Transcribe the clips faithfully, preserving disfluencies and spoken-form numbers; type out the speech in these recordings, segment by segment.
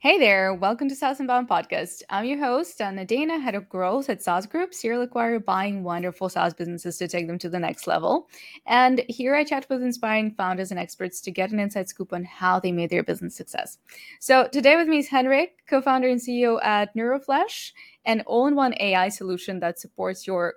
Hey there, welcome to SaaS Inbound Podcast. I'm your host, Anna Dana, head of growth at SaaS Group, Serial Acquire, buying wonderful SaaS businesses to take them to the next level. And here I chat with inspiring founders and experts to get an inside scoop on how they made their business success. So today with me is Henrik, co-founder and C E O at Neuroflash, an all-in-one A I solution that supports your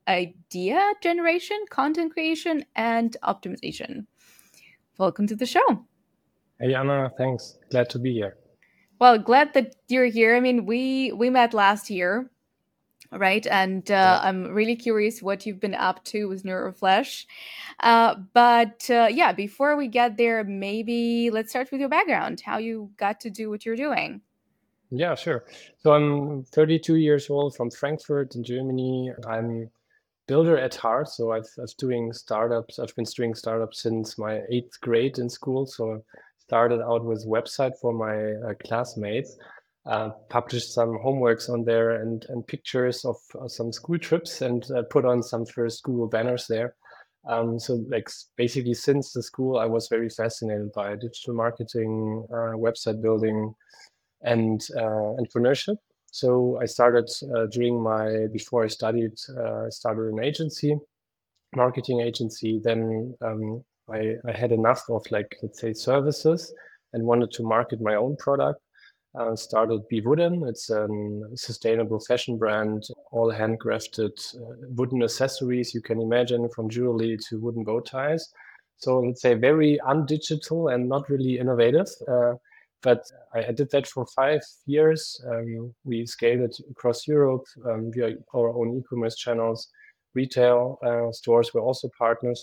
idea generation, content creation, and optimization. Welcome to the show. Hey Anna, thanks. Glad to be here. Well, glad that you're here. I mean, we we met last year, right? And uh, Yeah. I'm really curious what you've been up to with Neuroflash. Uh, but uh, yeah, before we get there, maybe let's start with your background, how you got to do what you're doing. Yeah, sure. So I'm thirty-two years old from Frankfurt in Germany. I'm builder at heart. So I've, I've doing startups. I've been doing startups since my eighth grade in school. So I started out with website for my uh, classmates, uh, published some homeworks on there and, and pictures of uh, some school trips and uh, put on some first Google banners there. Um, so like s- basically since the school, I was very fascinated by digital marketing, uh, website building, and uh, entrepreneurship. So I started uh, during my before I studied, uh, I started an agency, marketing agency. Then um, I, I had enough of like let's say services and wanted to market my own product. Uh, started Be Wooden. It's a sustainable fashion brand, all handcrafted uh, wooden accessories you can imagine, from jewelry to wooden bow ties. So let's say very undigital and not really innovative. Uh, but I, I did that for five years. Um, we scaled it across Europe um, via our own e-commerce channels. Retail uh, stores were also partners.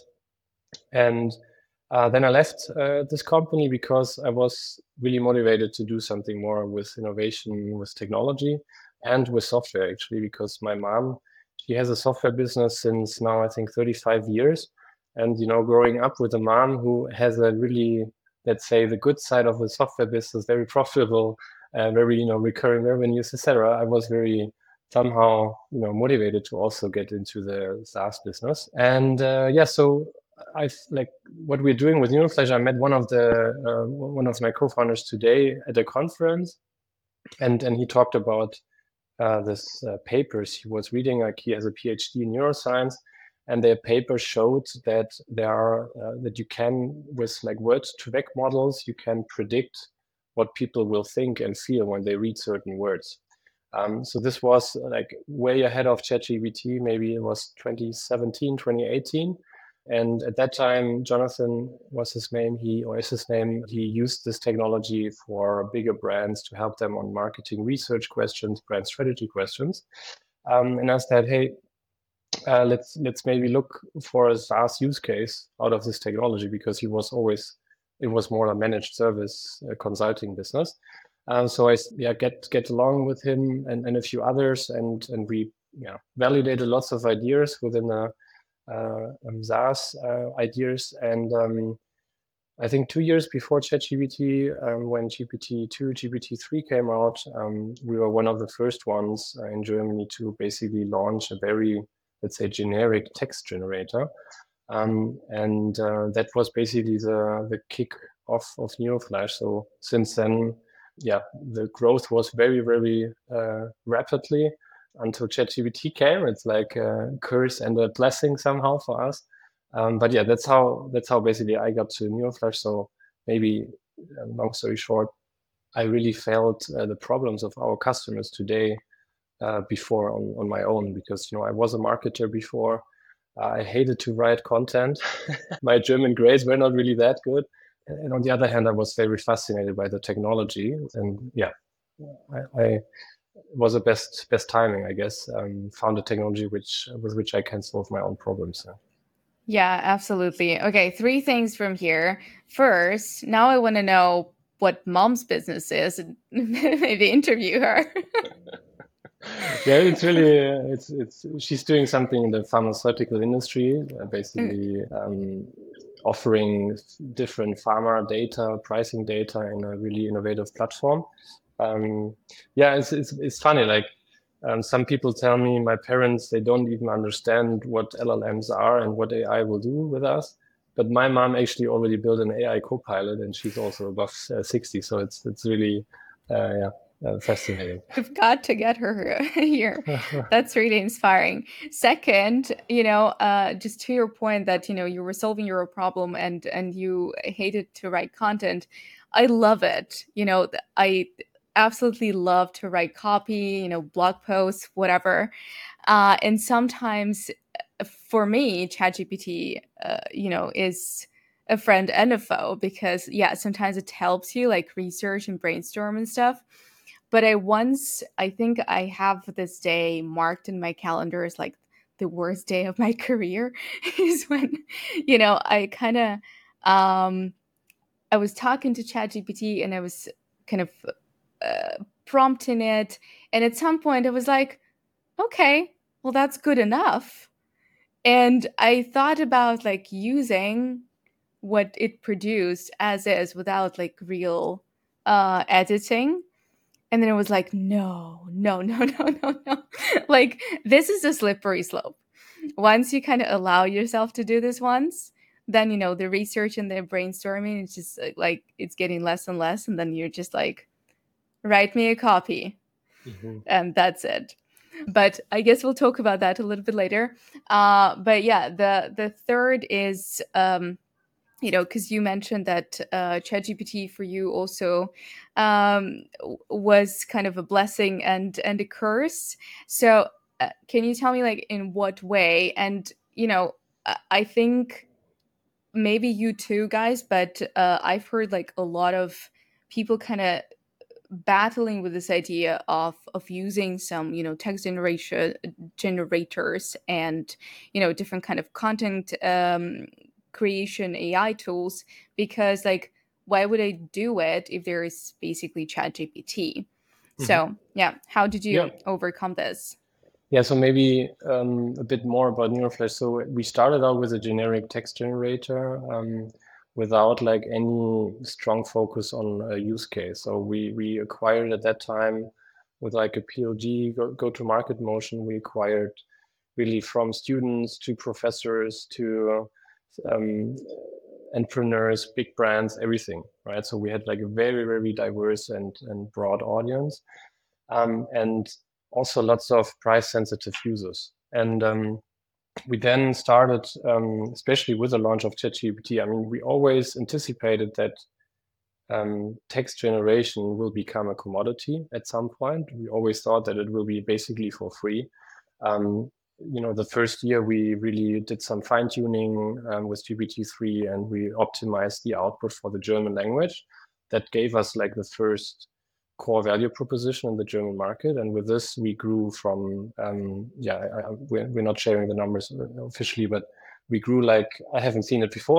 And uh, then I left uh, this company because I was really motivated to do something more with innovation, with technology, and with software, actually, because my mom, she has a software business since now, I think, thirty-five years. And, you know, growing up with a mom who has a really, let's say, the good side of the software business, very profitable, uh, very, you know, recurring revenues, et cetera, I was very somehow, you know, motivated to also get into the SaaS business. And uh, yeah, so I like what we're doing with Neuroflash. I met one of the uh, one of my co-founders today at a conference, and and he talked about uh, this uh, papers he was reading. Like he has a PhD in neuroscience, and their paper showed that there are uh, that you can with like word-to-vec models you can predict what people will think and feel when they read certain words. Um, so this was like way ahead of ChatGPT. Maybe it was twenty seventeen, twenty eighteen. And at that time, Jonathan was his name. He or is his name. He used this technology for bigger brands to help them on marketing research questions, brand strategy questions. Um, and I said, hey, uh, let's let's maybe look for a SaaS use case out of this technology, because he was always it was more a managed service uh, consulting business. Um, so I yeah get get along with him and, and a few others, and and we yeah validated lots of ideas within a uh, um, SaaS uh, ideas. And um, I think two years before ChatGPT, um, when G P T two, G P T three came out, um, we were one of the first ones uh, in Germany to basically launch a very, let's say, generic text generator. Um, and uh, that was basically the, the kick off of Neuroflash. So since then, yeah, the growth was very, very uh, rapidly until ChatGPT came. It's like a curse and a blessing somehow for us. Um, but yeah, that's how that's how basically I got to Neuroflash. So maybe, uh, long story short, I really felt uh, the problems of our customers today uh, before on, on my own, because you know I was a marketer before. I hated to write content. My German grades were not really that good. And on the other hand, I was very fascinated by the technology. And yeah, I, I was the best best timing, I guess. Um, found a technology which with which I can solve my own problems. So. Yeah, absolutely. Okay, three things from here. First, now I want to know what mom's business is and maybe interview her. Yeah, it's really uh, it's it's she's doing something in the pharmaceutical industry, uh, Mm, basically um, offering different pharma data, pricing data in a really innovative platform. Um, yeah, it's, it's it's funny. Like um, some people tell me, my parents, they don't even understand what L L Ms are and what A I will do with us. But my mom actually already built an A I co-pilot, and she's also above uh, sixty. So it's it's really uh, yeah, uh, fascinating. We've got to get her here. That's really inspiring. Second, you know, uh, just to your point that, you know, you were solving your problem and and you hated to write content. I love it. You know, th- I absolutely love to write copy, you know, blog posts, whatever. Uh, and sometimes uh, for me, ChatGPT, uh, you know, is a friend and a foe because yeah, sometimes it helps you like research and brainstorm and stuff. But I once, I think I have this day marked in my calendar as like the worst day of my career is when, you know, I kind of, um, I was talking to ChatGPT and I was kind of uh, prompting it. And at some point I was like, okay, well, that's good enough. And I thought about like using what it produced as is without like real uh, editing. And then it was like, no, no, no, no, no, no. Like, this is a slippery slope. Once you kind of allow yourself to do this once, then, you know, the research and the brainstorming, it's just uh, like, it's getting less and less. And then you're just like, write me a copy. Mhm. And that's it. But I guess we'll talk about that a little bit later. Uh, but yeah, the the third is um, you know, because you mentioned that uh, ChatGPT for you also um, was kind of a blessing and and a curse. So, uh, can you tell me like in what way? And you know, I I think maybe you too, guys, but uh, I've heard like a lot of people kind of battling with this idea of of using some you know text generation generators and you know different kind of content um, creation A I tools because like why would I do it if there is basically Chat G P T? Mhm. So yeah, how did Yeah. you overcome this? Yeah, so maybe um, a bit more about Neuroflash. So we started out with a generic text generator um, without like any strong focus on a use case. So we we acquired at that time with like a P L G go, go to market motion. We acquired really from students to professors to um, entrepreneurs, big brands, everything, right? So we had like a very very diverse and and broad audience. Um, and also lots of price sensitive users. And um, we then started, um, especially with the launch of ChatGPT. I mean, we always anticipated that um, text generation will become a commodity at some point. We always thought that it will be basically for free. Um, you know, the first year we really did some fine tuning um, with G P T three and we optimized the output for the German language. That gave us like the first core value proposition in the German market. And with this, we grew from, um, yeah, I, I, we're, we're not sharing the numbers officially, but we grew like, I haven't seen it before.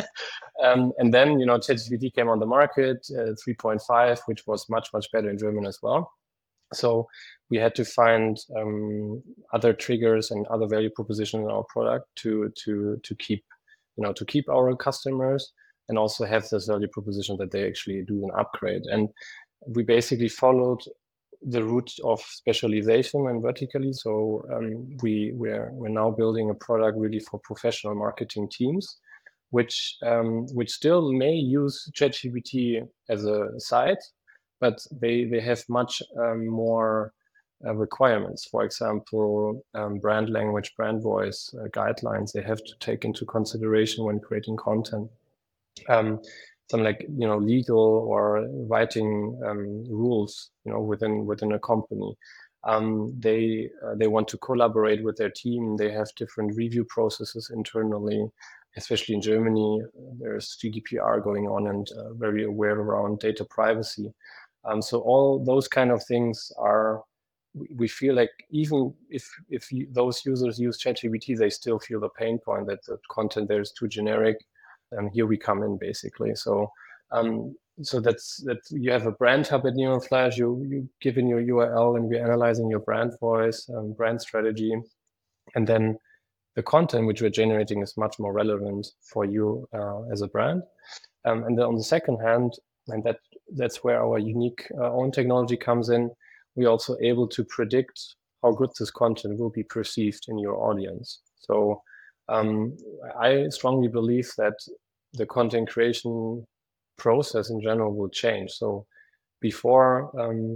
um, and then, you know, ChatGPT came on the market, uh, three point five, which was much, much better in German as well. So we had to find um, other triggers and other value proposition in our product to to to keep, you know, to keep our customers and also have this value proposition that they actually do an upgrade. And we basically followed the route of specialization and vertically. So um, we we're we're now building a product really for professional marketing teams, which um, which still may use ChatGPT as a site, but they they have much um, more uh, requirements. For example, um, brand language, brand voice uh, guidelines they have to take into consideration when creating content. Um, some like you know legal or writing um, rules you know within within a company. Um, they uh, they want to collaborate with their team. They have different review processes internally, especially in Germany. There's G D P R going on and uh, very aware around data privacy. Um, so all those kind of things are. We feel like even if if you, those users use ChatGPT, they still feel the pain point that the content there is too generic, and here we come in basically. So um, so that's that you have a brand hub at Neuroflash. You you give in your U R L and we're analyzing your brand voice, um, brand strategy, and then the content which we're generating is much more relevant for you uh, as a brand. Um, and then on the second hand, and that that's where our unique uh, own technology comes in. We're also able to predict how good this content will be perceived in your audience. So um, I strongly believe that the content creation process in general will change. So before um,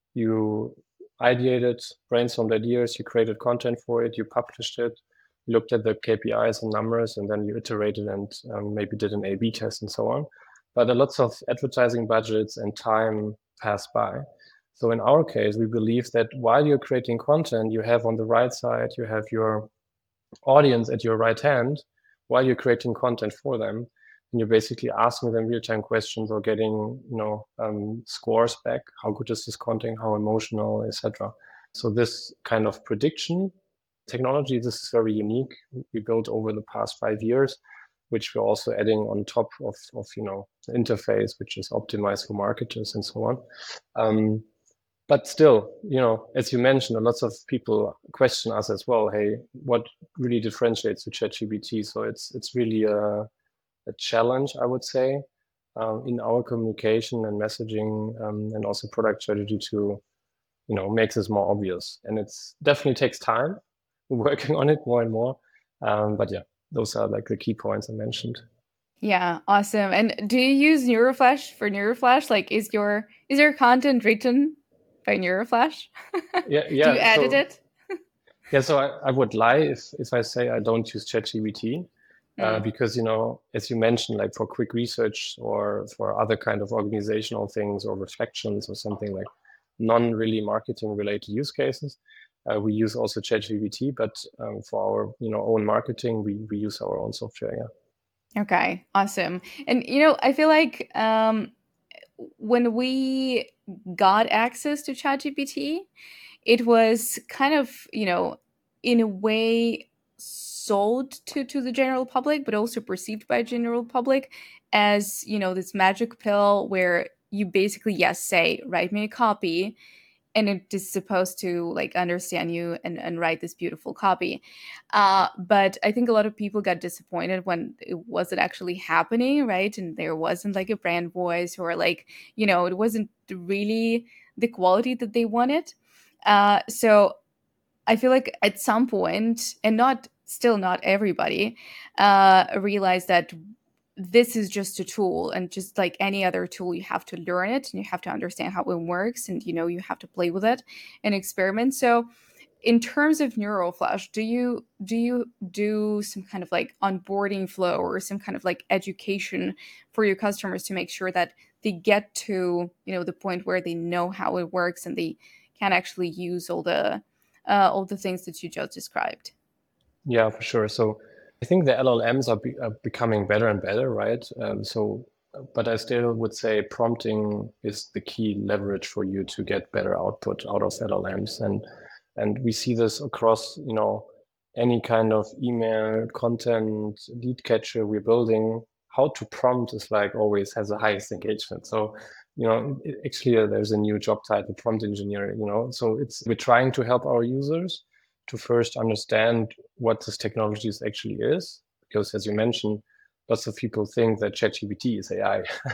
you ideated, brainstormed ideas, you created content for it, you published it, looked at the K P Is and numbers, and then you iterated and um, maybe did an A B test and so on. But a lots of advertising budgets and time pass by. So in our case, we believe that while you're creating content, you have on the right side, you have your audience at your right hand while you're creating content for them. And you're basically asking them real-time questions or getting, you know, um, scores back. How good is this content? How emotional, et cetera. So this kind of prediction technology, this is very unique. We built over the past five years, which we're also adding on top of, of you know, the interface, which is optimized for marketers and so on. Um, but still, you know, as you mentioned, lots of people question us as well. Hey, what really differentiates to ChatGPT? So it's it's really a, a challenge, I would say, um, in our communication and messaging um, and also product strategy to, you know, make this more obvious. And it's definitely takes time. We're working on it more and more. Um, but yeah, those are like the key points I mentioned. Yeah, awesome. And do you use Neuroflash for Neuroflash? Like, is your is your content written by Neuroflash? Yeah, Do you yeah. edit So it? yeah, so I, I would lie if if I say I don't use ChatGPT. Uh, Mm. because, you know, as you mentioned, like for quick research or for other kind of organizational things or reflections or something like non really marketing related use cases, uh, we use also ChatGPT. But um, for our, you know, own marketing, we we use our own software. Yeah. Okay, awesome. And you know, I feel like um, when we got access to ChatGPT, it was kind of, you know, in a way sold to to the general public, but also perceived by general public as, you know, this magic pill where you basically, yes, say, write me a copy, and it is supposed to like understand you and, and write this beautiful copy. Uh, but I think a lot of people got disappointed when it wasn't actually happening, right? And there wasn't like a brand voice, or like, you know, it wasn't really the quality that they wanted. Uh, so I feel like at some point, and not still not everybody, uh, realized that this is just a tool, and just like any other tool, you have to learn it and you have to understand how it works, and you know you have to play with it and experiment. So in terms of Neuroflash, do you do you do some kind of like onboarding flow or some kind of like education for your customers to make sure that they get to, you know, the point where they know how it works and they can actually use all the uh, all the things that you just described? Yeah, for sure. So I think the L L Ms are, be, are becoming better and better, right? Um, so, but I still would say prompting is the key leverage for you to get better output out of L L Ms. And and we see this across, you know, any kind of email content lead catcher we're building. How to prompt is like always has the highest engagement. So, you know, it, actually uh, there's a new job title, prompt engineer, you know. So it's we're trying to help our users to first understand what this technology is actually is, because as you mentioned, lots of people think that ChatGPT is A I,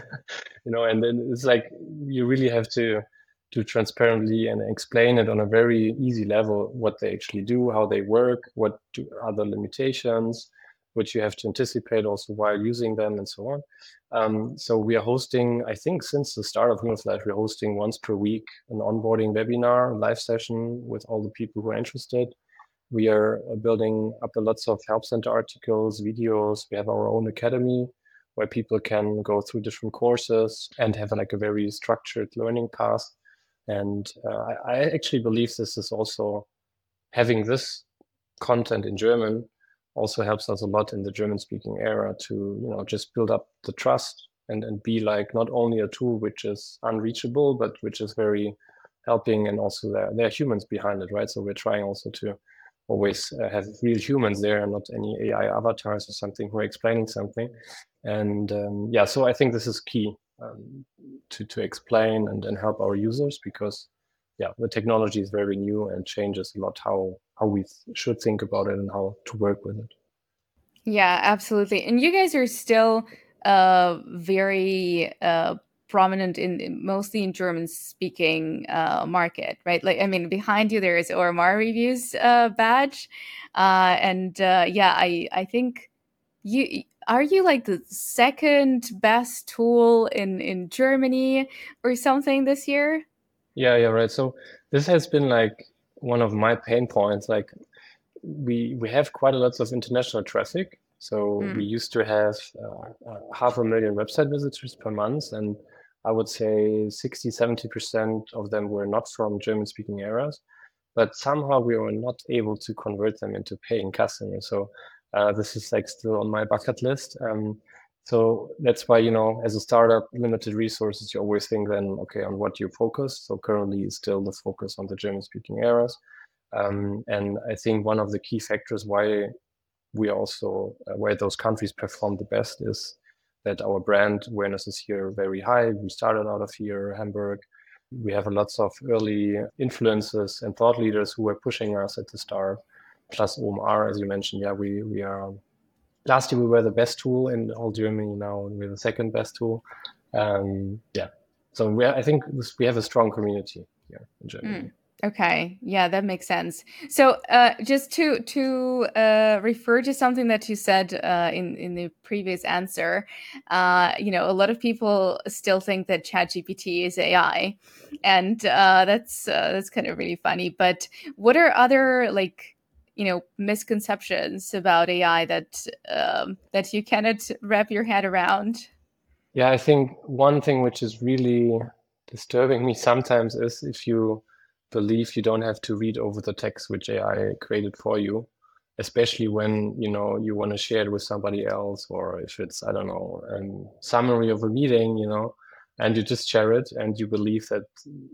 you know, and then it's like you really have to do transparently and explain it on a very easy level what they actually do, how they work, what do, are the limitations, which you have to anticipate also while using them and so on. Um, so we are hosting, I think since the start of Neuroflash, we're hosting once per week an onboarding webinar, live session with all the people who are interested. We are building up lots of help center articles, videos. We have our own academy where people can go through different courses and have like a very structured learning path. And uh, I, I actually believe this is also having this content in German also helps us a lot in the German speaking era to, you know, just build up the trust and, and be like not only a tool which is unreachable, but which is very helping. And also there, there are humans behind it, right? So we're trying also to always uh, have real humans there and not any A I avatars or something who are explaining something. And um, yeah, so I think this is key um, to, to explain and, and help our users, because yeah, the technology is very new and changes a lot how how we th- should think about it and how to work with it. Yeah, absolutely. And you guys are still uh very uh prominent in in- mostly in German speaking uh market, right? Like, I mean, behind you there is O M R Reviews uh badge. Uh and uh yeah, I I think you are you like the second best tool in in Germany or something this year? Yeah, yeah, right. So this has been like one of my pain points. Like we we have quite a lot of international traffic. So we Mm. used to have uh, uh, half a million website visitors per month, and I would say sixty, seventy percent of them were not from German-speaking areas, but somehow we were not able to convert them into paying customers. So uh, this is like still on my bucket list. Um, so that's why, you know, as a startup, limited resources, you always think then, okay, on what you focus. So currently is still the focus on the German-speaking areas. Um, and I think one of the key factors why we also, uh, why those countries perform the best is that our brand awareness is here very high. We started out of here, Hamburg. We have lots of early influencers and thought leaders who were pushing us at the start. Plus O M R, as you mentioned, yeah, we we are. Last year we were the best tool in all Germany. Now we're the second best tool. Um, yeah, so we I think this, we have a strong community here in Germany. Mm. Okay, yeah, that makes sense. So, uh, just to to uh, refer to something that you said uh, in in the previous answer, uh, you know, a lot of people still think that ChatGPT is A I, and uh, that's uh, that's kind of really funny. But what are other like you know misconceptions about A I that um, that you cannot wrap your head around? Yeah, I think one thing which is really disturbing me sometimes is if you believe you don't have to read over the text which A I created for you, especially when, you know, you want to share it with somebody else, or if it's, I don't know, a summary of a meeting, you know, and you just share it and you believe that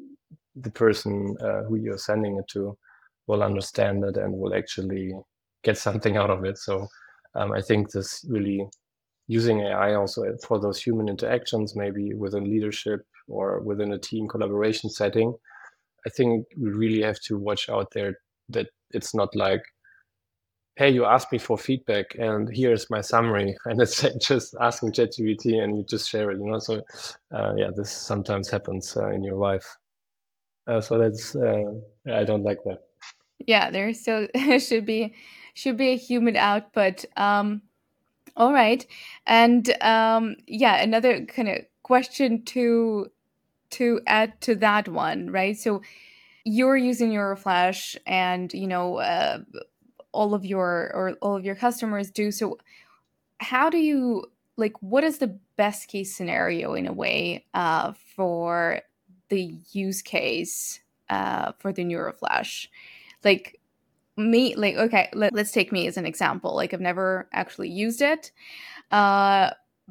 the person uh, who you're sending it to will understand it and will actually get something out of it. So um, I think this really using A I also for those human interactions, maybe within leadership or within a team collaboration setting, I think we really have to watch out there that it's not like, hey, you asked me for feedback and here's my summary, and it's like just asking ChatGPT and you just share it, you know. So uh, yeah, this sometimes happens uh, in your life. Uh, so that's uh, I don't like that. Yeah, there still should be should be a human output. Um, All right. And um, yeah, another kind of question to to add to that one, right? So you're using Euroflash and you know uh, all of your or all of your customers do. So how do you like what is the best case scenario in a way uh, for the use case uh, for the Neuroflash? Like me, like okay, let, let's take me as an example. Like I've never actually used it. Uh,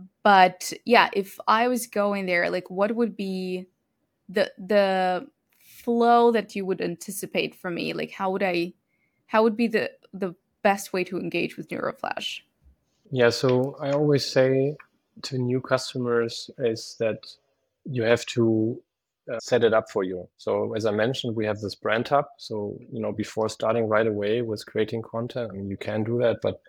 but yeah, if I was going there, like what would be the the flow that you would anticipate from me? Like how would I how would be the the best way to engage with Neuroflash? Yeah, so I always say to new customers is that you have to uh, set it up for you. So as I mentioned, we have this brand hub. So, you know, before starting right away with creating content, I mean, you can do that, but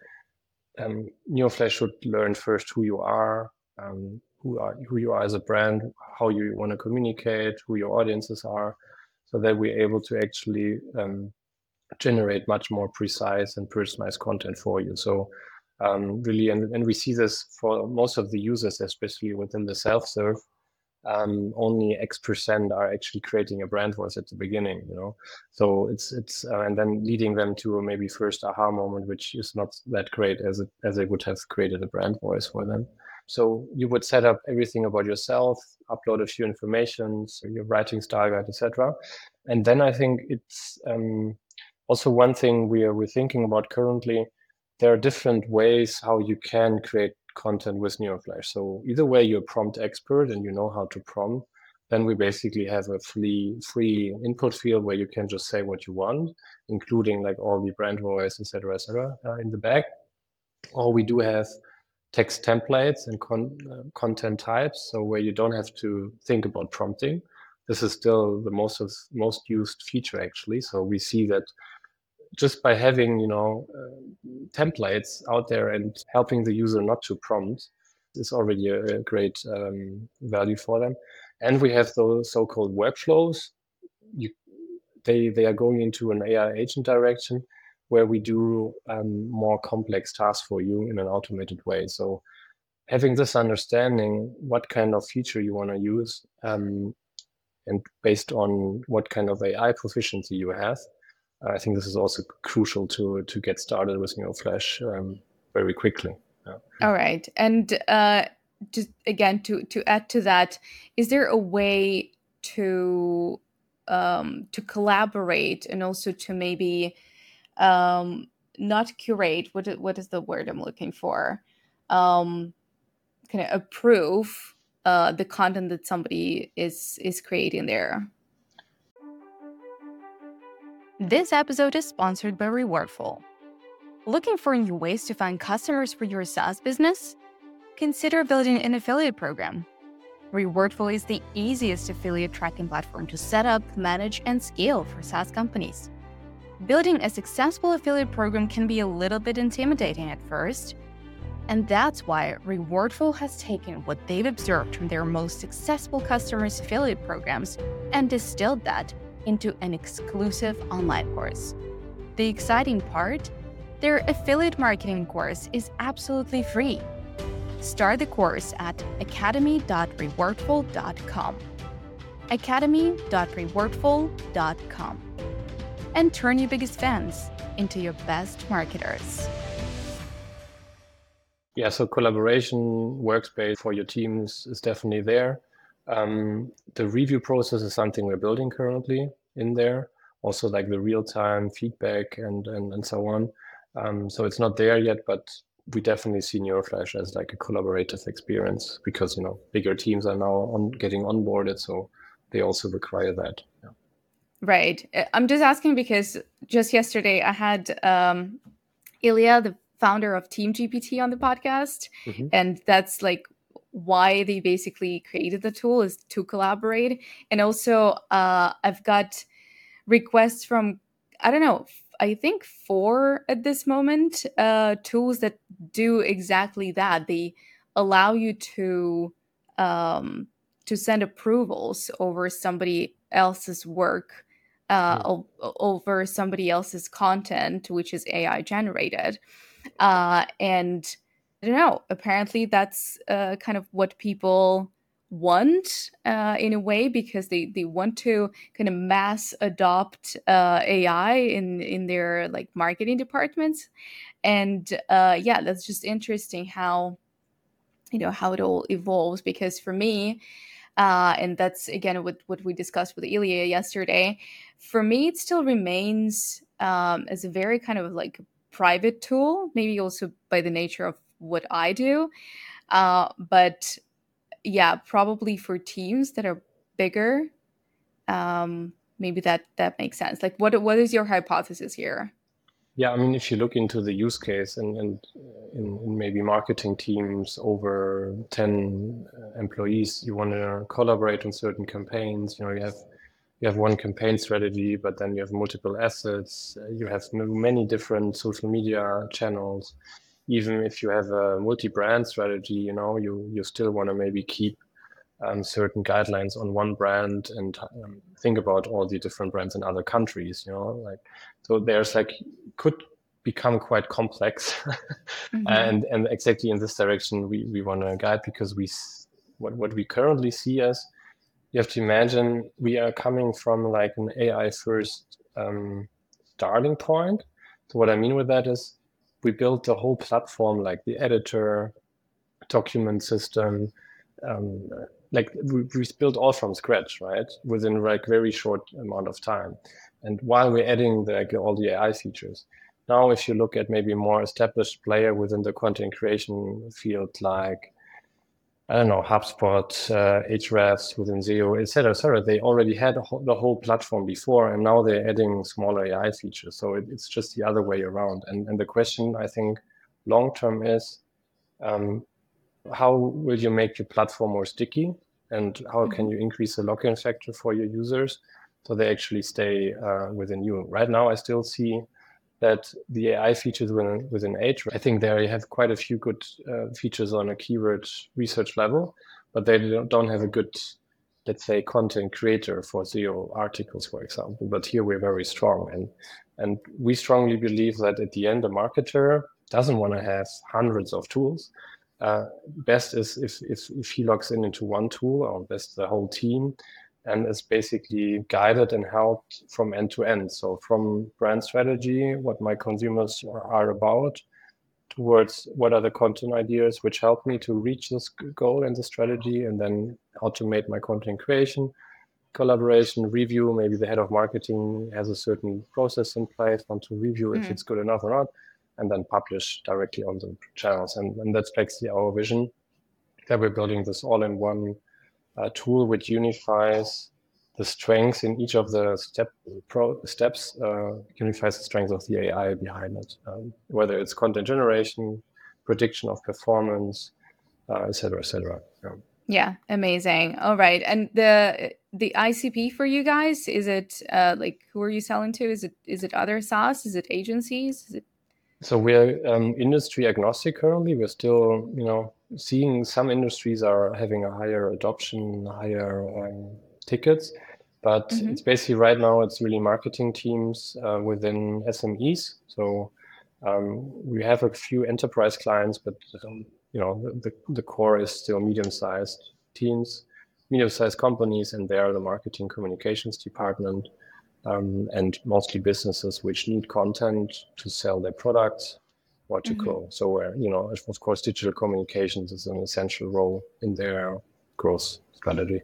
um, Neoflash should learn first who you are, um, who are who you are as a brand, how you want to communicate, who your audiences are, so that we're able to actually um, generate much more precise and personalized content for you. So um, really, and, and we see this for most of the users, especially within the self-serve, um, only X percent are actually creating a brand voice at the beginning, you know. So it's it's uh, and then leading them to a maybe first aha moment, which is not that great as it as they would have created a brand voice for them. So you would set up everything about yourself, upload a few informations, your writing style guide, et cetera. And then I think it's um, also one thing we are we're thinking about currently. There are different ways how you can create content with Neuroflash. So either way, you're a prompt expert and you know how to prompt, then we basically have a free free input field where you can just say what you want, including like all the brand voice, et cetera, et cetera, uh, in the back. Or we do have text templates and con uh, content types, so where you don't have to think about prompting. This is still the most of, most used feature actually. So we see that just by having, you know, uh, templates out there and helping the user not to prompt is already a, a great um, value for them. And we have those so-called workflows. You, they they are going into an A I agent direction where we do um, more complex tasks for you in an automated way. So having this understanding, what kind of feature you want to use, um, and based on what kind of A I proficiency you have, I think this is also crucial to to get started with Neuroflash um, very quickly. Yeah. All right. And uh, just again, to, to add to that, is there a way to um, to collaborate and also to maybe um, not curate? What i- what is the word I'm looking for? Um, kind of approve uh, the content that somebody is is creating there. This episode is sponsored by Rewardful. Looking for new ways to find customers for your SaaS business? Consider building an affiliate program. Rewardful is the easiest affiliate tracking platform to set up, manage, and scale for SaaS companies. Building a successful affiliate program can be a little bit intimidating at first, and that's why Rewardful has taken what they've observed from their most successful customers' affiliate programs and distilled that into an exclusive online course. The exciting part? Their affiliate marketing course is absolutely free. Start the course at academy dot rewardful dot com. academy dot rewardful dot com. And turn your biggest fans into your best marketers. Yeah, so collaboration workspace for your teams is definitely there. Um, the review process is something we're building currently in there. Also like the real-time feedback and, and, and so on. Um, so it's not there yet, but we definitely see Neuroflash as like a collaborative experience because, you know, bigger teams are now on getting onboarded, so they also require that. Yeah. Right. Uh, I'm just asking because just yesterday I had um, Ilya, the founder of Team G P T, on the podcast, Mhm. and that's like why they basically created the tool, is to collaborate. And also, uh, I've got requests from, I don't know, I think four at this moment, uh, tools that do exactly that. They allow you to um, to send approvals over somebody else's work, uh, Mm. o- over somebody else's content, which is A I generated. Uh, and I don't know, apparently that's uh, kind of what people want uh, in a way, because they, they want to kind of mass adopt uh, A I in, in their like marketing departments. And uh, yeah, that's just interesting how, you know, how it all evolves. Because for me, uh, and that's again what, what we discussed with Ilya yesterday, for me it still remains um, as a very kind of like private tool, maybe also by the nature of what I do. Uh, but yeah, probably for teams that are bigger, um, maybe that that makes sense. Like, what what is your hypothesis here? Yeah, I mean, if you look into the use case and, and in, in maybe marketing teams over ten employees, you want to collaborate on certain campaigns. You know, you have you have one campaign strategy, but then you have multiple assets. You have many different social media channels. Even if you have a multi-brand strategy, you know, you you still want to maybe keep um, certain guidelines on one brand and um, think about all the different brands in other countries, you know, like, so there's like, could become quite complex. Mm-hmm. and and exactly in this direction we, we want to guide, because we, what, what we currently see as, you have to imagine we are coming from like an A I first um, starting point. So what I mean with that is we built the whole platform, like the editor, document system, um, like we, we built all from scratch, right? Within like very short amount of time. And while we're adding the, like, all the A I features. Now, if you look at maybe more established player within the content creation field, like, I don't know, HubSpot, uh, Ahrefs within S E O, et cetera, et cetera, they already had a whole, the whole platform before, and now they're adding smaller A I features. So it, it's just the other way around. And, and the question, I think, long-term is, um, how will you make your platform more sticky, and how can you increase the lock-in factor for your users so they actually stay uh, within you? Right now, I still see that the A I features within, within Ahrefs, I think they have quite a few good uh, features on a keyword research level, but they don't have a good let's say, content creator for S E O articles, for example. But here we're very strong. And, and we strongly believe that at the end, a marketer doesn't want to have hundreds of tools. Uh, best is if, if, if he logs in into one tool, or best the whole team, and is basically guided and helped from end to end. So from brand strategy, what my consumers are about, towards what are the content ideas which help me to reach this goal and the strategy, and then automate my content creation, collaboration, review. Maybe the head of marketing has a certain process in place, want to review if mm. it's good enough or not, and then publish directly on the channels. And, and that's actually our vision, that we're building this all-in-one uh, tool which unifies the strengths in each of the step pro steps, uh, unifies the strengths of the A I behind it, um, whether it's content generation, prediction of performance, uh, et cetera, et cetera. Yeah. Yeah, amazing. All right, and the the I C P for you guys, is it uh, like, who are you selling to? Is it is it other SaaS? Is it agencies? Is it... So we're um, industry agnostic currently. We're still, you know, seeing some industries are having a higher adoption, higher um, tickets, but mm-hmm. it's basically right now it's really marketing teams uh, within S M Es. So um, we have a few enterprise clients, but um, you know the, the the core is still medium-sized teams, medium-sized companies, and they are the marketing communications department. Um, and mostly businesses which need content to sell their products or to mm-hmm. grow. So where, you know, of course, digital communications is an essential role in their growth strategy.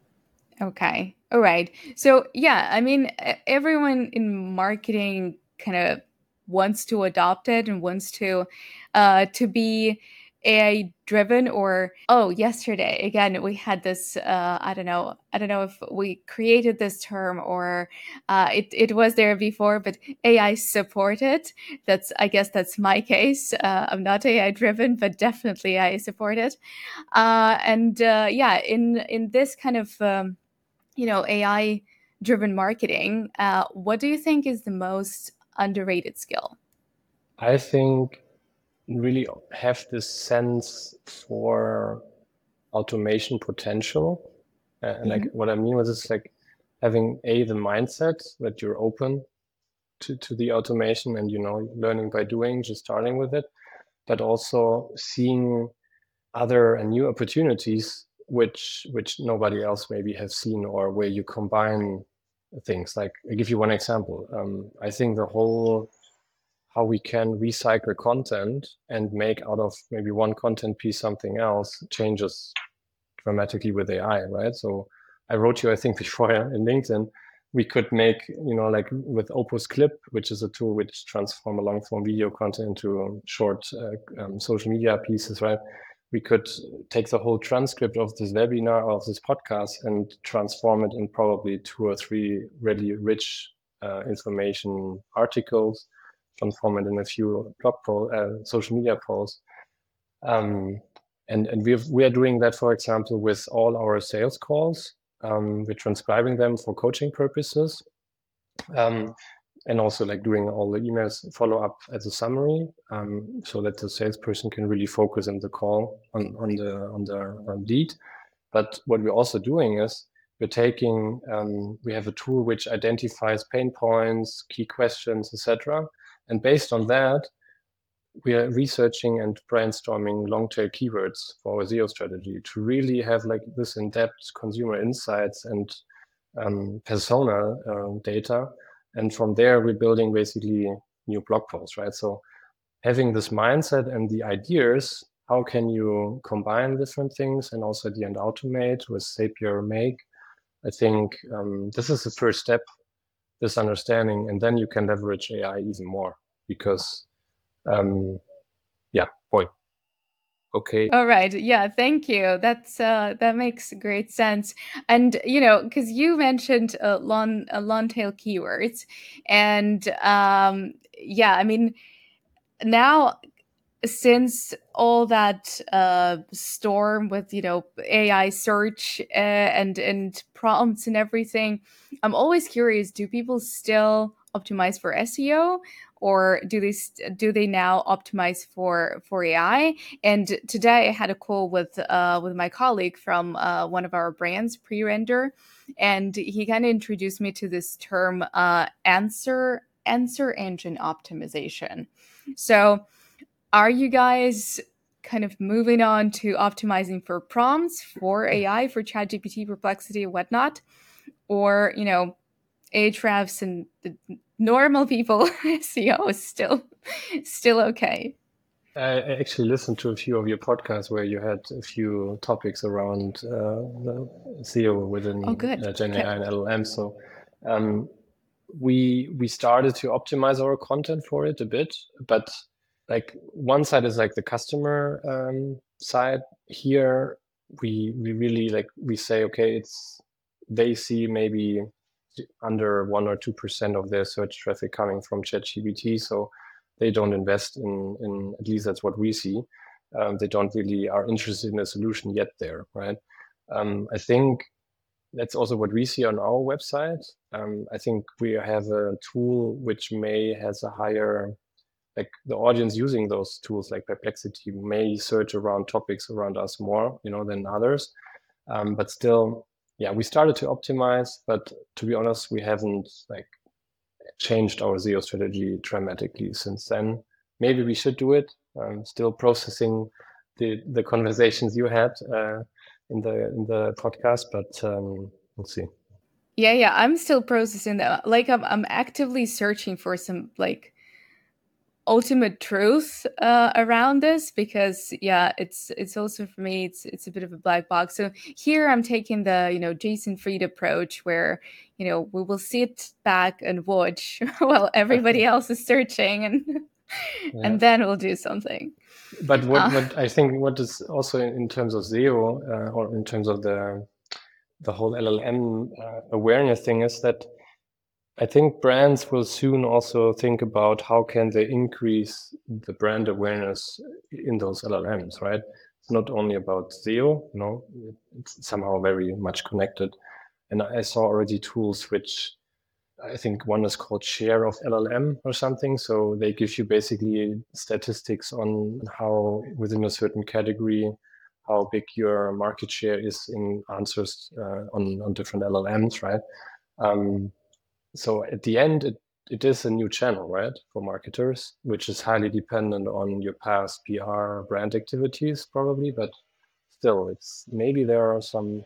Okay. All right. So yeah, I mean, everyone in marketing kind of wants to adopt it and wants to uh, to be A I driven. Or, oh, yesterday again we had this uh I don't know I don't know if we created this term or uh it, it was there before, but A I supported. That's, I guess that's my case. uh, I'm not A I driven, but definitely A I supported. Uh and uh yeah, in in this kind of um, you know A I driven marketing, uh what do you think is the most underrated skill? I think really have this sense for automation potential. Uh, and mm-hmm. like what I mean with this is like having a the mindset that you're open to, to the automation and, you know, learning by doing, just starting with it, but also seeing other and new opportunities which which nobody else maybe has seen, or where you combine things. Like, I'll give you one example. Um, I think the whole how we can recycle content and make out of maybe one content piece something else changes dramatically with A I, right? So I wrote you, I think before in LinkedIn, we could make, you know, like with Opus Clip, which is a tool which transform a long form video content into short uh, um, social media pieces, right? We could take the whole transcript of this webinar or of this podcast and transform it in probably two or three really rich uh, information articles, transform it in a few blog posts, uh, social media posts. Um, and and we we are doing that, for example, with all our sales calls. Um, we're transcribing them for coaching purposes. Um, and also like doing all the emails follow up as a summary, um, so that the salesperson can really focus in the call on, on the on the on lead. But what we're also doing is we're taking, um, we have a tool which identifies pain points, key questions, et cetera. And based on that, we are researching and brainstorming long tail keywords for our S E O strategy to really have like this in-depth consumer insights and um, persona uh, data. And from there, we're building basically new blog posts, right? So having this mindset and the ideas, how can you combine different things and also at the end automate with Zapier Make? I think um, this is the first step, this understanding, and then you can leverage A I even more because, um, yeah, boy. Okay. All right. Yeah. Thank you. That's uh, that makes great sense. And you know, because you mentioned uh, long uh, long tail keywords, and um, yeah, I mean, now since all that uh, storm with, you know, A I search uh, and and prompts and everything, I'm always curious: do people still optimize for S E O, or do they do they now optimize for for A I? And today I had a call with uh, with my colleague from uh, one of our brands, Pre-Render, and he kind of introduced me to this term, uh, answer answer engine optimization. So, are you guys kind of moving on to optimizing for prompts for A I, for ChatGPT, Perplexity, and whatnot, or you know, Ahrefs and the normal people, S E O is still still okay? I actually listened to a few of your podcasts where you had a few topics around uh, the S E O within Oh, good. uh, Gen Okay. A I and L L M. So um, we we started to optimize our content for it a bit, but like one side is like the customer um, side. Here we we really like we say okay, it's they see maybe under one or two percent of their search traffic coming from ChatGPT, so they don't invest in in at least that's what we see. Um, they don't really are interested in a solution yet there, right? Um, I think that's also what we see on our website. Um, I think we have a tool which may has a higher, like the audience using those tools like Perplexity may search around topics around us more, you know, than others. Um, but still, yeah, we started to optimize, but to be honest, we haven't like changed our S E O strategy dramatically since then. Maybe we should do it. I'm still processing the the conversations you had uh, in the in the podcast, but um, we'll see. Yeah, yeah, I'm still processing that. Like, I'm I'm actively searching for some like ultimate truth uh, around this, because yeah, it's it's also for me it's it's a bit of a black box. So here I'm taking the, you know, Jason Fried approach, where you know we will sit back and watch while everybody else is searching, and Yeah. and then we'll do something. But what Uh, what I think what is also in, in terms of S E O uh, or in terms of the the whole L L M uh, awareness thing is that I think brands will soon also think about how can they increase the brand awareness in those L L Ms, right? It's not only about S E O, you know, it's somehow very much connected. And I saw already tools which I think one is called share of L L M or something. So they give you basically statistics on how within a certain category, how big your market share is in answers uh, on, on different L L Ms, right? Um, so at the end, it, it is a new channel, right, for marketers, which is highly dependent on your past P R brand activities, probably. But still, it's maybe there are some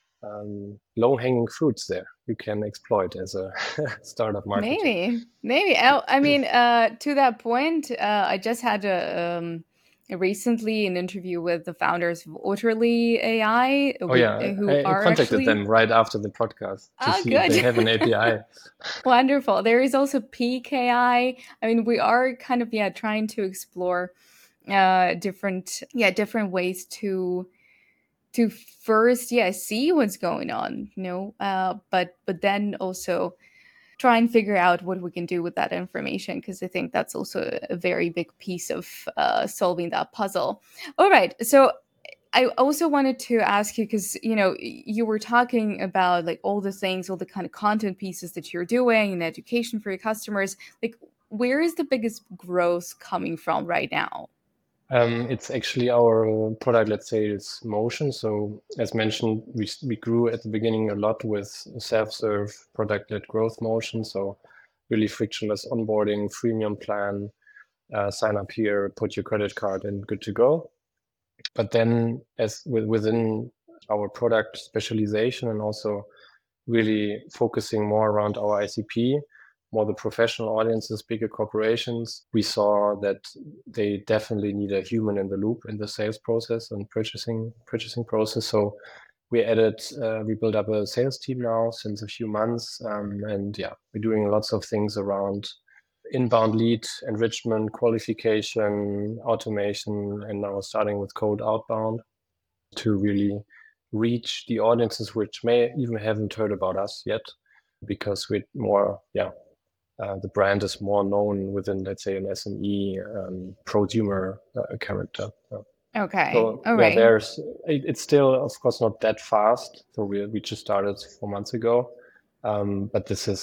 um, low-hanging fruits there you can exploit as a startup marketer. maybe, maybe. I, I mean, uh, to that point, uh, I just had a. Um, recently an interview with the founders of Utterly A I, Oh yeah, who I, I are contacted actually them right after the podcast to oh, see if good. they have an A P I. Wonderful. There is also P K I. I mean, we are kind of yeah trying to explore uh different yeah different ways to to first yeah see what's going on, you know, uh but but then also try and figure out what we can do with that information, because I think that's also a very big piece of uh solving that puzzle. All right, so I also wanted to ask you, because you know you were talking about like all the things, all the kind of content pieces that you're doing and education for your customers. Like, where is the biggest growth coming from right now? Um, it's actually our product, let's say it's motion. So as mentioned, we, we grew at the beginning a lot with self-serve product-led growth motion. So really frictionless onboarding, freemium plan, uh, sign up here, put your credit card and good to go. But then as with, within our product specialization and also really focusing more around our I C P, more the professional audiences, bigger corporations, we saw that they definitely need a human in the loop in the sales process and purchasing purchasing process. So we added, uh, we built up a sales team now since a few months, um, and yeah, we're doing lots of things around inbound lead enrichment, qualification, automation, and now starting with cold outbound to really reach the audiences which may even haven't heard about us yet, because we're more, yeah, uh, the brand is more known within, let's say, an S M E um, prosumer uh, character. Yeah. Okay, So all yeah, right. there's it, it's still, of course, not that fast. So we we just started four months ago, um, but this is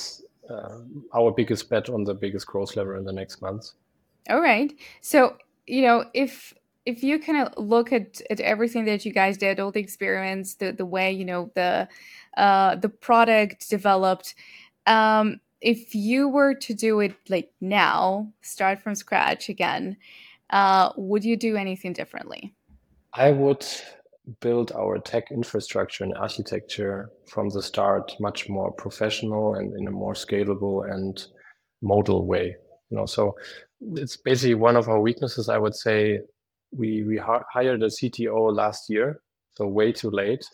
uh, our biggest bet on the biggest growth lever in the next months. All right. So, you know, if if you kind of look at at everything that you guys did, all the experience, the the way, you know, the uh the product developed, um, if you were to do it like now, start from scratch again, uh, would you do anything differently? I would build our tech infrastructure and architecture from the start much more professional and in a more scalable and modal way. You know, so it's basically one of our weaknesses. I would say we we hired a C T O last year, so way too late.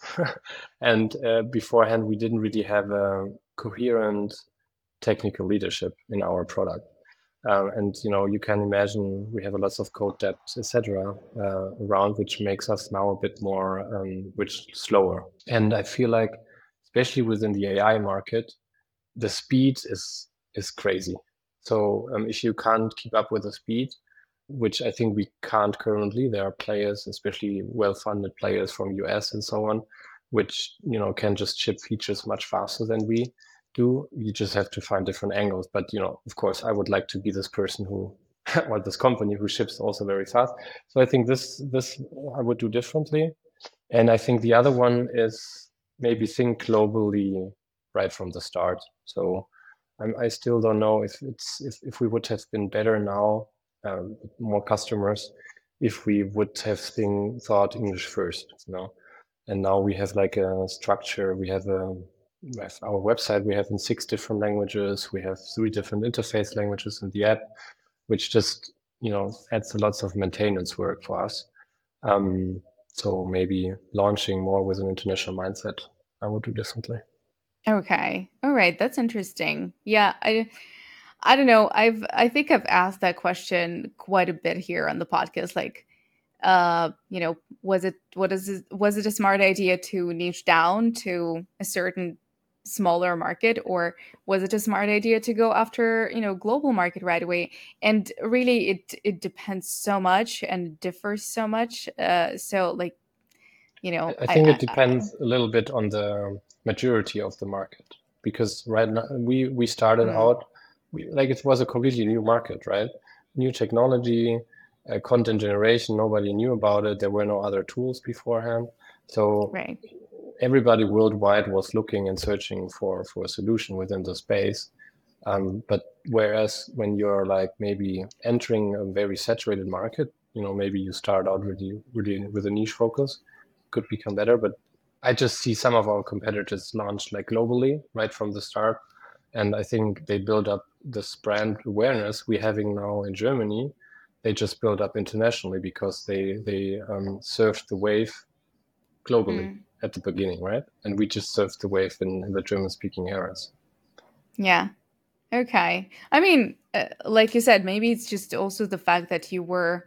and uh, beforehand, we didn't really have a coherent technical leadership in our product. Uh, and you know, you can imagine we have a lots of code debt, et cetera, uh, around, which makes us now a bit more, um, which slower. And I feel like, especially within the A I market, the speed is is crazy. So um, if you can't keep up with the speed, which I think we can't currently, there are players, especially well-funded players from U S and so on, which you know can just ship features much faster than we do. You just have to find different angles. But you know, of course, I would like to be this person who, or this company who ships also very fast. So I think this this I would do differently. And I think the other one is maybe think globally right from the start. So I'm, I still don't know if it's if, if we would have been better now, um, more customers, if we would have been thought English first, you know. And now we have like a structure. We have a we have our website. We have in six different languages. We have three different interface languages in the app, which just you know adds lots of maintenance work for us. Um, so maybe launching more with an international mindset, I would do differently. Okay. All right. That's interesting. Yeah, I I don't know. I've I think I've asked that question quite a bit here on the podcast. Like, uh, you know, was it what is it, was it a smart idea to niche down to a certain smaller market, or was it a smart idea to go after, you know, global market right away? And really, it it depends so much and differs so much. Uh, so like, you know, I I, think it I, I depends a little bit on the maturity of the market because right now we we started mm, out we, like it was a completely new market, right? New technology, uh, content generation. Nobody knew about it. There were no other tools beforehand, so right. everybody worldwide was looking and searching for for a solution within the space. Um, but whereas when you're like maybe entering a very saturated market, you know, maybe you start out really, really with a niche focus, could become better. But I just see some of our competitors launch like globally right from the start. And I think they build up this brand awareness we're having now in Germany. They just build up internationally because they they um, surfed the wave globally Mm. at the beginning, right? And we just surfed the wave in, in the German-speaking areas. Yeah. Okay. I mean, uh, like you said, maybe it's just also the fact that you were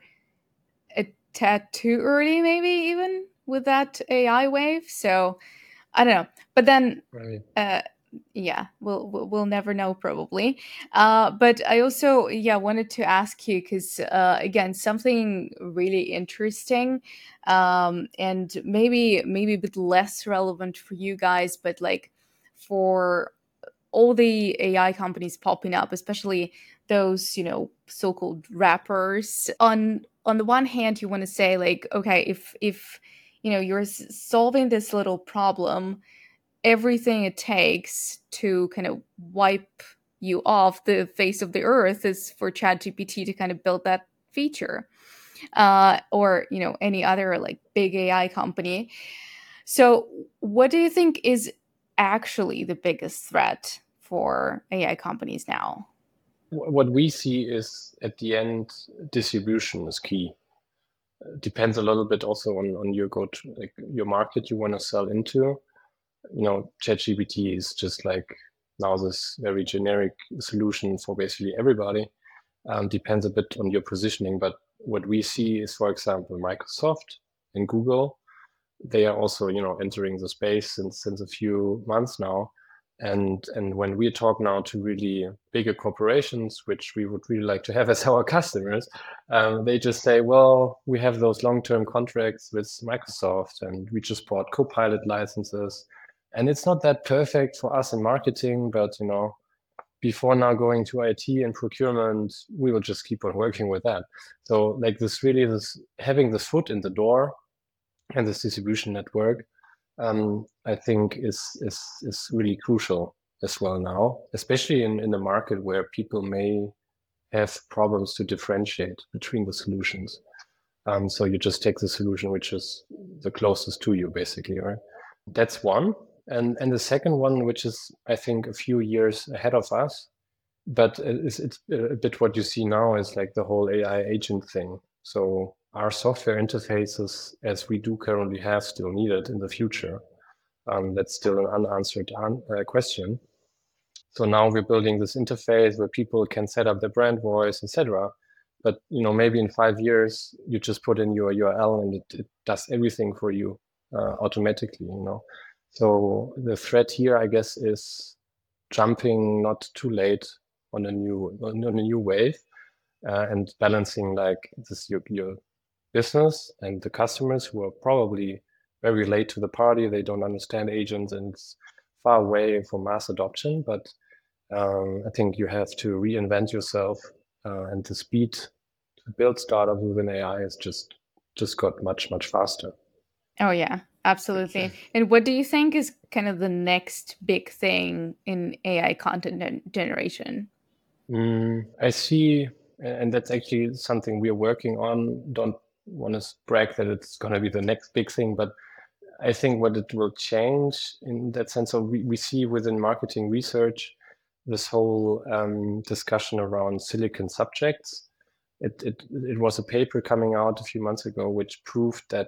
a tad too early, maybe even with that A I wave. So I don't know. But then, Right. uh, yeah, we'll we'll we'll never know probably. Uh, but I also yeah wanted to ask you because uh, again something really interesting, um, and maybe maybe a bit less relevant for you guys, but like for all the A I companies popping up, especially those, you know, so-called rappers. On on the one hand, you want to say like, okay, if if you know you're s- solving this little problem, everything it takes to kind of wipe you off the face of the earth is for ChatGPT to kind of build that feature, uh, or you know any other like big A I company. So, what do you think is actually the biggest threat for A I companies now? What we see is at the end, distribution is key. It depends a little bit also on, on your go to like your market you want to sell into. You know, ChatGPT is just like now this very generic solution for basically everybody. Um, depends a bit on your positioning, but what we see is, for example, Microsoft and Google. They are also, you know, entering the space since since a few months now. And and when we talk now to really bigger corporations, which we would really like to have as our customers, um, they just say, well, we have those long-term contracts with Microsoft, and we just bought Copilot licenses, and it's not that perfect for us in marketing, but you know, before now going to I T and procurement, we will just keep on working with that. So like this really this having this foot in the door and this distribution network, um, I think is is is really crucial as well now, especially in, in the market where people may have problems to differentiate between the solutions. Um, so you just take the solution which is the closest to you, basically, right? That's one. And and the second one, which is I think a few years ahead of us, but it's, it's a bit what you see now is like the whole A I agent thing. So our software interfaces, as we do currently have, still needed in the future. Um, that's still an unanswered un uh, question. So now we're building this interface where people can set up their brand voice, et cetera. But you know, maybe in five years you just put in your U R L and it, it does everything for you uh, automatically. You know, so the threat here, I guess, is jumping not too late on a new on a new wave uh, and balancing like this your your business and the customers who are probably very late to the party. They don't understand agents and it's far away from mass adoption. But um, I think you have to reinvent yourself, uh, and the speed to build startups within A I is just just got much much faster. Oh yeah, absolutely. And what do you think is kind of the next big thing in A I content generation? Mm, I see, and that's actually something we're working on. Don't want to brag that it's going to be the next big thing, but I think what it will change in that sense. So we, we see within marketing research this whole um, discussion around silicon subjects. It, it, it was a paper coming out a few months ago which proved that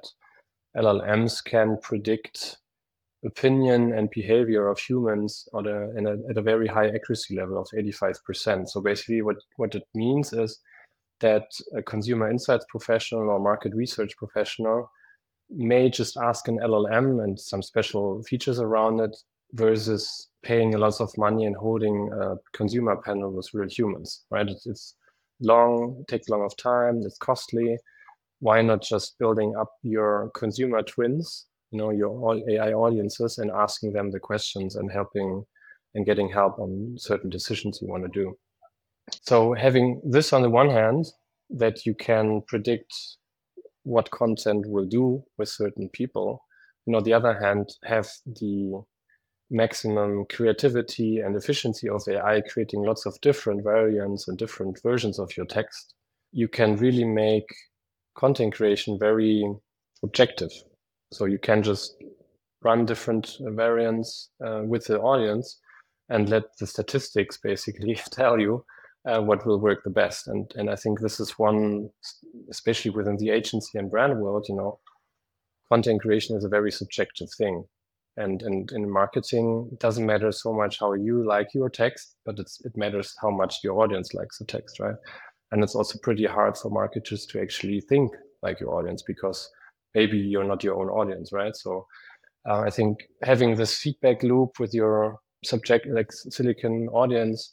L L Ms can predict opinion and behavior of humans at a, in a, at a very high accuracy level of eighty-five percent. So basically what, what it means is that a consumer insights professional or market research professional may just ask an L L M and some special features around it versus paying a lot of money and holding a consumer panel with real humans, right? It's, it's long, it takes a long of time, it's costly. Why not just building up your consumer twins, you know, your all A I audiences and asking them the questions and helping and getting help on certain decisions you want to do. So having this on the one hand, that you can predict what content will do with certain people, and on the other hand, have the maximum creativity and efficiency of A I, creating lots of different variants and different versions of your text, you can really make content creation very objective. So you can just run different variants uh, with the audience and let the statistics basically tell you uh, what will work the best. And and I think this is one, especially within the agency and brand world, you know, content creation is a very subjective thing. And, and in marketing, it doesn't matter so much how you like your text, but it's, it matters how much your audience likes the text, right? And it's also pretty hard for marketers to actually think like your audience because maybe you're not your own audience, right? So uh, I think having this feedback loop with your subject, like silicon audience,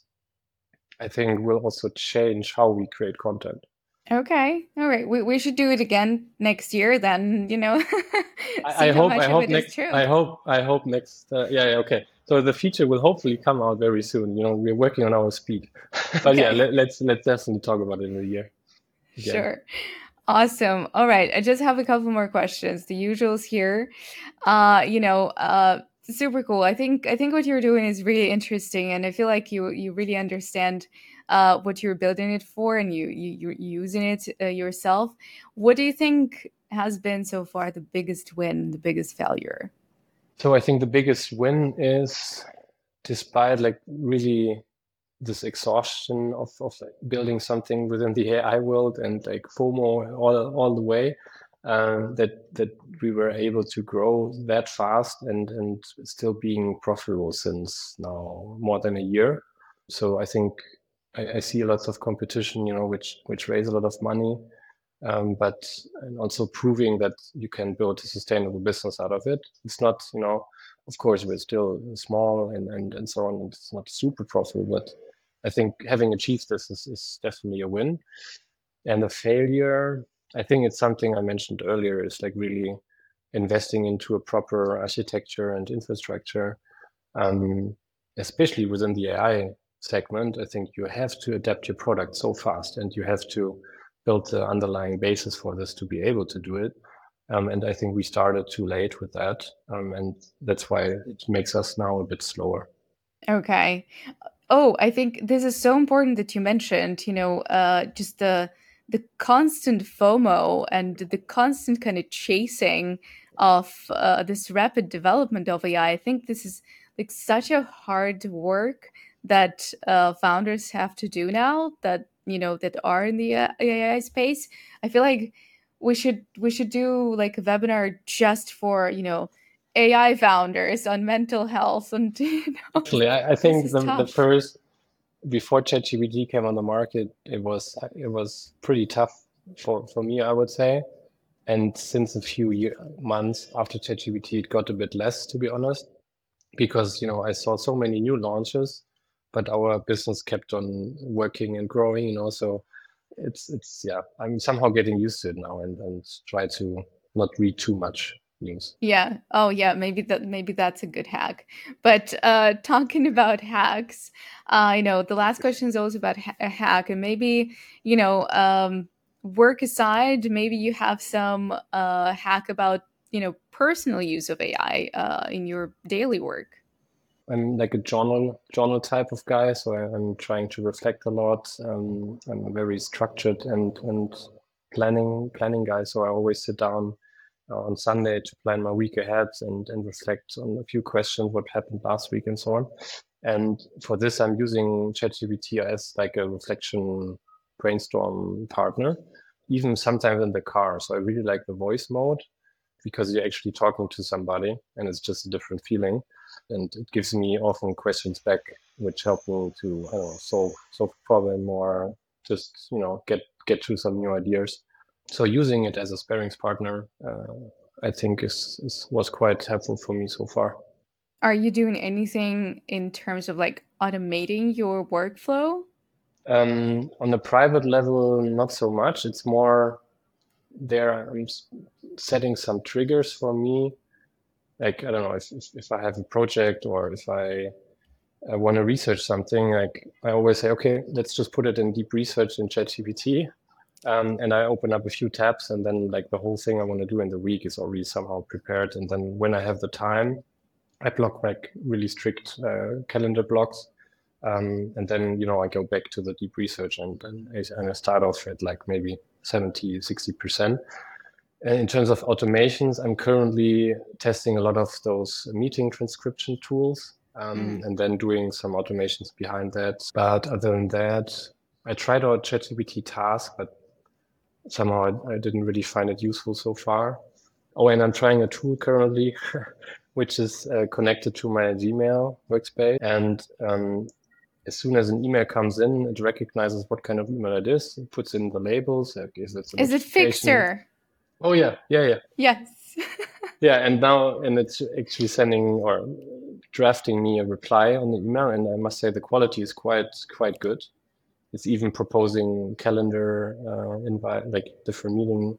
I think will also change how we create content. Okay. All right. We, we should do it again next year then, you know, I, see I how hope, much I of hope it is next, true. I hope, I hope next, uh, yeah, yeah, okay. So the feature will hopefully come out very soon. You know, we're working on our speed, but yeah, Okay. let, let's, let's definitely talk about it in a year again. Sure. Awesome. All right. I just have a couple more questions. The usuals here. Uh, you know, uh, super cool. I think I think what you're doing is really interesting, and I feel like you you really understand uh, what you're building it for, and you you you're using it uh, yourself. What do you think has been so far the biggest win, the biggest failure? So I think the biggest win is, despite like really this exhaustion of, of like building something within the A I world and like FOMO all, all the way, um, that that we were able to grow that fast and and still being profitable since now more than a year. So I think I, I see lots of competition, you know, which which raise a lot of money, um, but and also proving that you can build a sustainable business out of it. It's not, you know, of course we're still small and and and so on. And it's not super profitable, but I think having achieved this is, is definitely a win. And a failure, I think it's something I mentioned earlier, is like really investing into a proper architecture and infrastructure, um, especially within the A I segment, I think you have to adapt your product so fast, and you have to build the underlying basis for this to be able to do it. Um, and I think we started too late with that. Um, and that's why it makes us now a bit slower. Okay. Oh, I think this is so important that you mentioned, you know, uh, just the the constant FOMO and the constant kind of chasing of uh, this rapid development of A I. I I think this is like such a hard work that uh, founders have to do now that, you know, that are in the uh, A I space. I feel like we should we should do like a webinar just for, you know, A I founders on mental health and you know, Actually, I, I this think is the, the tough. first before ChatGPT came on the market, it was it was pretty tough for, for me, I would say. And since a few year, months after ChatGPT, it got a bit less, to be honest, because you know I saw so many new launches, but our business kept on working and growing. You know, so it's it's yeah, I'm somehow getting used to it now, and and try to not read too much news. Yeah. Oh, yeah. Maybe that maybe that's a good hack. But uh, talking about hacks, uh, you know, the last question is always about ha- a hack, and maybe you know, um, work aside, maybe you have some uh, hack about you know personal use of A I uh, in your daily work. I'm like a journal journal type of guy, so I, I'm trying to reflect a lot. Um, I'm a very structured and and planning planning guy, so I always sit down uh, on Sunday to plan my week ahead and and reflect on a few questions, what happened last week, and so on. And for this, I'm using ChatGPT as like a reflection brainstorm partner, even sometimes in the car. So I really like the voice mode because you're actually talking to somebody, and it's just a different feeling. And it gives me often questions back, which help me to I don't know, solve solve a problem or just you know get get to some new ideas. So using it as a sparings partner, uh, I think is, is was quite helpful for me so far. Are you doing anything in terms of like automating your workflow? Um, on a private level, not so much. It's more there. I'm setting some triggers for me. Like I don't know if if, if I have a project or if I I want to research something, like I always say, okay, let's just put it in deep research in ChatGPT. Um, and I open up a few tabs, and then like the whole thing I want to do in the week is already somehow prepared. And then when I have the time, I block like really strict uh, calendar blocks. Um, and then, you know, I go back to the deep research and, and, I, and I start off at like maybe seventy, sixty percent. And in terms of automations, I'm currently testing a lot of those meeting transcription tools um, Mm. and then doing some automations behind that. But other than that, I tried out ChatGPT Task, but somehow I, I didn't really find it useful so far. Oh, and I'm trying a tool currently, which is uh, connected to my Gmail workspace. And um, as soon as an email comes in, it recognizes what kind of email it is. It puts in the labels. Like, is it a Is it notification? Fixer? Oh yeah, yeah, yeah. Yes. Yeah, and now and it's actually sending or drafting me a reply on the email, and I must say the quality is quite quite good. It's even proposing calendar uh, invite, like different meeting.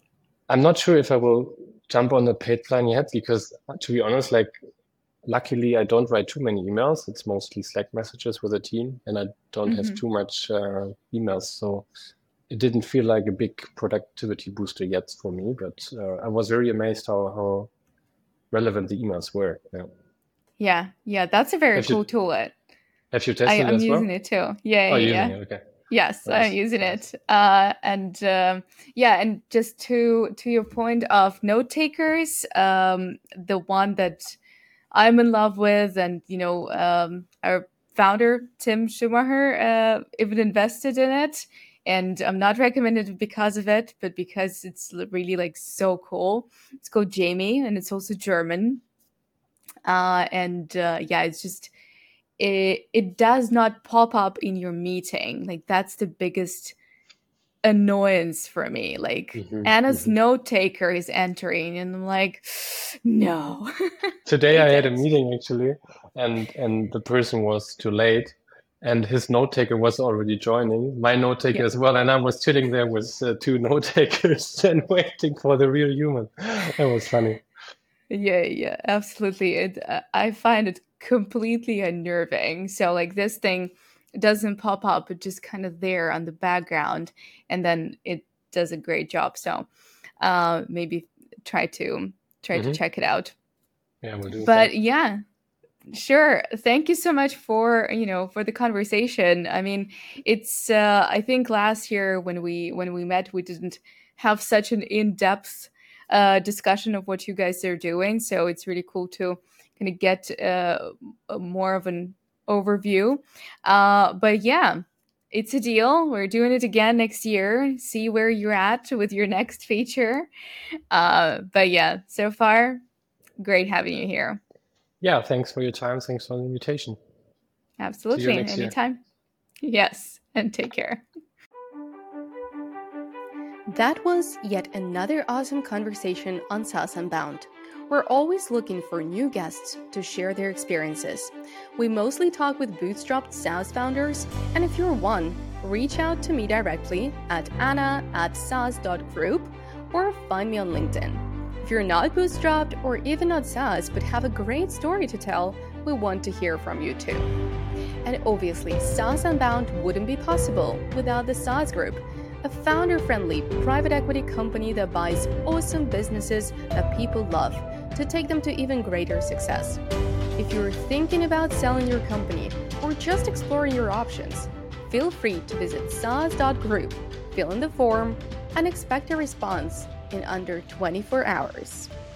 I'm not sure if I will jump on the paid plan yet because, to be honest, like luckily I don't write too many emails. It's mostly Slack messages with a team, and I don't have Hmm. too much uh, emails, so it didn't feel like a big productivity booster yet for me. But uh, I was very amazed how how relevant the emails were. Yeah. Yeah, yeah, that's a very Have cool you tool. It. have you I, tested it I'm as using well? it too. Yeah, Oh, yeah, you're using yeah. it. Okay. Yes, I'm Nice. using Nice. it. Uh, and um, yeah, and just to to your point of note takers, um, the one that I'm in love with, and you know, um, our founder Tim Schumacher uh, even invested in it, and I'm not recommended it because of it, but because it's l- really like so cool. It's called Jamie, and it's also German. Uh, and uh, yeah, it's just it it does not pop up in your meeting. Like that's the biggest annoyance for me. Like hmm Anna's hmm note taker is entering, and I'm like, no, Today I hate had a it. meeting actually, and and the person was too late, and his note taker was already joining. My note taker Yeah, as well, and I was sitting there with uh, two note takers and waiting for the real human. That was funny. yeah, yeah, absolutely. It uh, I find it completely unnerving. So like this thing. doesn't pop up, it's just kind of there on the background, and then it does a great job. So uh, maybe try to try mm-hmm. to check it out. Yeah, we'll do. But yeah, sure. Thank you so much for, you know, for the conversation. I mean, it's uh, I think last year when we when we met, we didn't have such an in-depth uh, discussion of what you guys are doing. So it's really cool to kind of get uh, more of an overview. Uh, but yeah, it's a deal. We're doing it again next year. See where you're at with your next feature. Uh, but yeah, so far, great having you here. Yeah, thanks for your time. Thanks for the invitation. Absolutely. Anytime. Year. Yes, and take care. That was yet another awesome conversation on SaaS Unbound. We're always looking for new guests to share their experiences. We mostly talk with bootstrapped SaaS founders, and if you're one, reach out to me directly at anna at saas dot group or find me on LinkedIn. If you're not bootstrapped or even not SaaS but have a great story to tell, we want to hear from you too. And obviously, SaaS Unbound wouldn't be possible without the SaaS Group, a founder-friendly private equity company that buys awesome businesses that people love to take them to even greater success. If you're thinking about selling your company or just exploring your options, feel free to visit saas dot group, fill in the form, and expect a response in under twenty-four hours.